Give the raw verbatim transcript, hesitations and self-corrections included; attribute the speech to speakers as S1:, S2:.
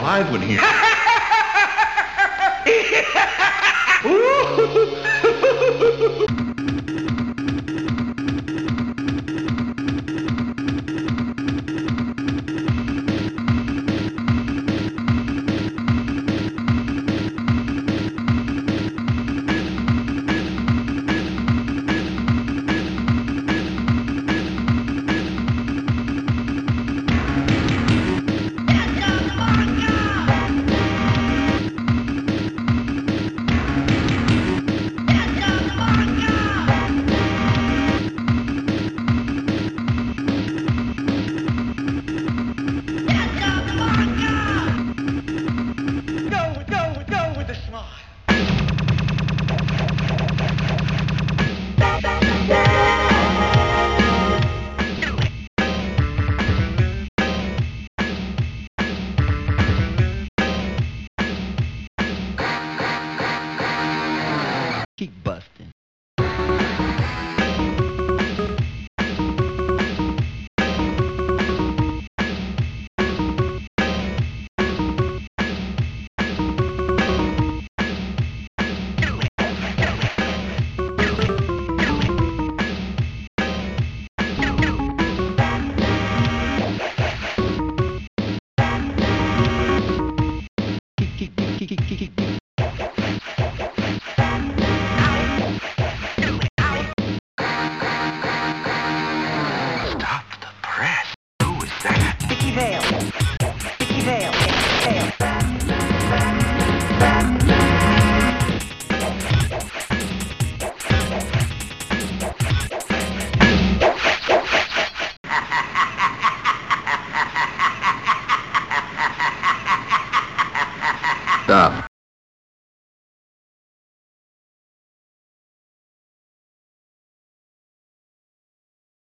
S1: alive when he...
S2: Keep busting. Keep, keep, keep, keep, keep, keep.
S1: Stop the press. Who is that?
S3: Vicky Vale. Vicky Vale. Vale.
S1: Stop.